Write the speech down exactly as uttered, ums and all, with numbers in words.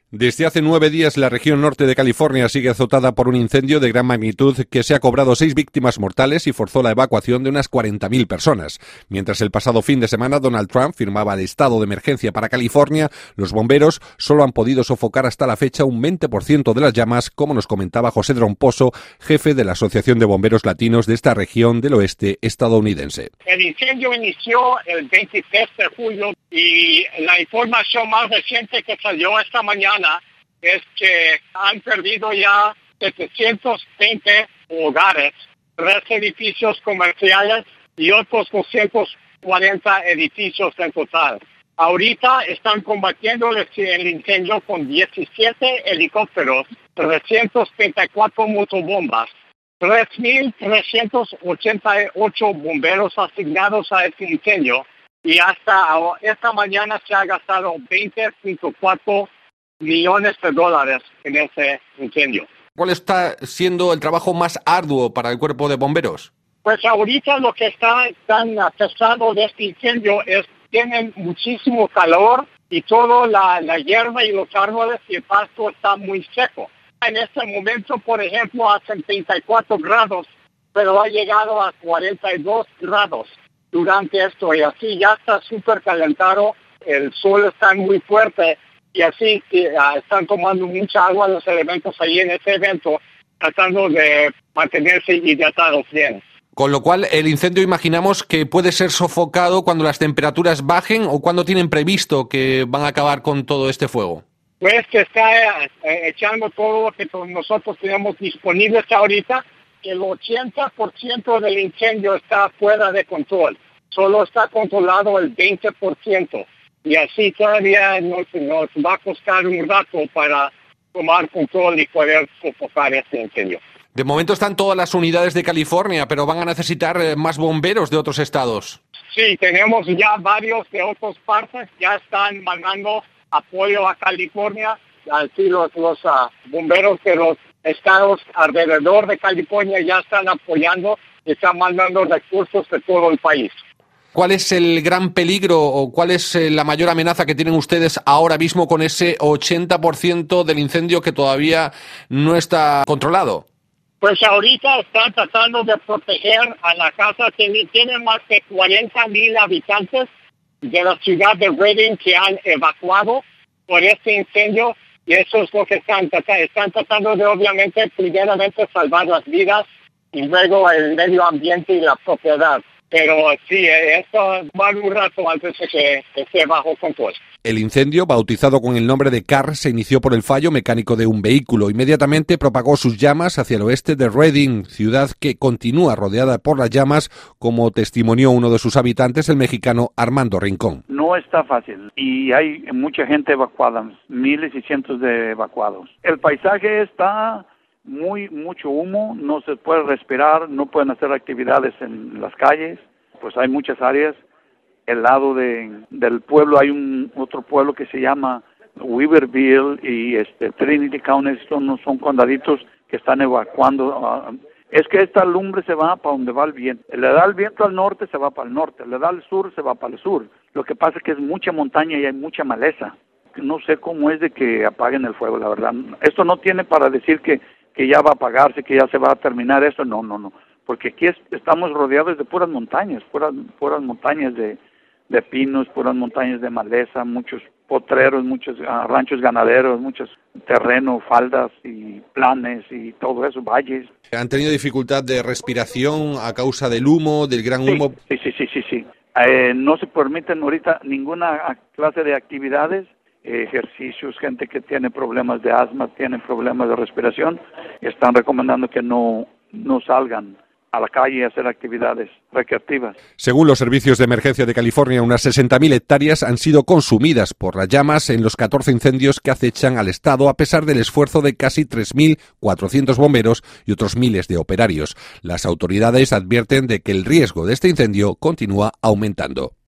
Desde hace nueve días la región norte de California sigue azotada por un incendio de gran magnitud que se ha cobrado seis víctimas mortales y forzó la evacuación de unas cuarenta mil personas. Mientras el pasado fin de semana Donald Trump firmaba el estado de emergencia para California, los bomberos solo han podido sofocar hasta la fecha un veinte por ciento de las llamas, como nos comentaba José Tromposo, jefe de la Asociación de Bomberos Latinos de esta región del oeste estadounidense. El incendio inició el veintitrés de julio y la información más reciente que salió esta mañana es que han perdido ya setecientos veinte hogares, tres edificios comerciales y otros doscientos cuarenta edificios en total. Ahorita están combatiendo el incendio con diecisiete helicópteros, trescientos treinta y cuatro motobombas, tres mil trescientos ochenta y ocho bomberos asignados a este incendio y hasta esta mañana se ha gastado veinte punto cuatro millones de dólares en ese incendio. ¿Cuál está siendo el trabajo más arduo para el cuerpo de bomberos? Pues ahorita lo que está tan pesado de este incendio es que tienen muchísimo calor y toda la, la hierba y los árboles y el pasto está muy seco. En este momento, por ejemplo, hacen treinta y cuatro grados, pero ha llegado a cuarenta y dos grados durante esto y así ya está súper calentado, el sol está muy fuerte. Y así uh, están tomando mucha agua los elementos ahí en este evento, tratando de mantenerse hidratados bien. Con lo cual, el incendio imaginamos que puede ser sofocado cuando las temperaturas bajen o cuando tienen previsto que van a acabar con todo este fuego. Pues que está eh, echando todo lo que nosotros tenemos disponible hasta ahorita. El ochenta por ciento del incendio está fuera de control. Solo está controlado el veinte por ciento. Y así todavía nos, nos va a costar un rato para tomar control y poder sofocar este incendio. De momento están todas las unidades de California, pero van a necesitar más bomberos de otros estados. Sí, tenemos ya varios de otras partes, ya están mandando apoyo a California. Así los, los uh, bomberos de los estados alrededor de California ya están apoyando y están mandando recursos de todo el país. ¿Cuál es el gran peligro o cuál es la mayor amenaza que tienen ustedes ahora mismo con ese ochenta por ciento del incendio que todavía no está controlado? Pues ahorita están tratando de proteger a la casa. Tienen, tienen más de cuarenta mil habitantes de la ciudad de Redding que han evacuado por este incendio y eso es lo que están tratando. Están tratando de, obviamente, primeramente salvar las vidas y luego el medio ambiente y la propiedad. Pero sí, esto va un rato antes de que esté bajo control. El incendio, bautizado con el nombre de Carr, se inició por el fallo mecánico de un vehículo. Inmediatamente propagó sus llamas hacia el oeste de Redding, ciudad que continúa rodeada por las llamas, como testimonió uno de sus habitantes, el mexicano Armando Rincón. No está fácil y hay mucha gente evacuada, miles y cientos de evacuados. El paisaje está muy mucho humo, no se puede respirar, no pueden hacer actividades en las calles, pues hay muchas áreas. El lado de del pueblo hay un otro pueblo que se llama Weaverville y este Trinity County, estos no son condaditos que están evacuando. Uh, es que esta lumbre se va para donde va el viento. Le da el viento al norte, se va para el norte. Le da al sur, se va para el sur. Lo que pasa es que es mucha montaña y hay mucha maleza. No sé cómo es de que apaguen el fuego, la verdad. Esto no tiene para decir que que ya va a apagarse, que ya se va a terminar esto, no, no, no, porque aquí es, estamos rodeados de puras montañas, puras, puras montañas de, de pinos, puras montañas de maleza, muchos potreros, muchos uh, ranchos ganaderos, muchos terrenos, faldas y planes y todo eso, valles. ¿Han tenido dificultad de respiración a causa del humo, del gran humo? Sí, sí, sí, sí, sí. Eh, no se permiten ahorita ninguna clase de actividades, ejercicios, gente que tiene problemas de asma, tiene problemas de respiración, están recomendando que no, no salgan a la calle a hacer actividades recreativas. Según los servicios de emergencia de California, unas sesenta mil hectáreas han sido consumidas por las llamas en los catorce incendios que acechan al estado, a pesar del esfuerzo de casi tres mil cuatrocientos bomberos y otros miles de operarios. Las autoridades advierten de que el riesgo de este incendio continúa aumentando.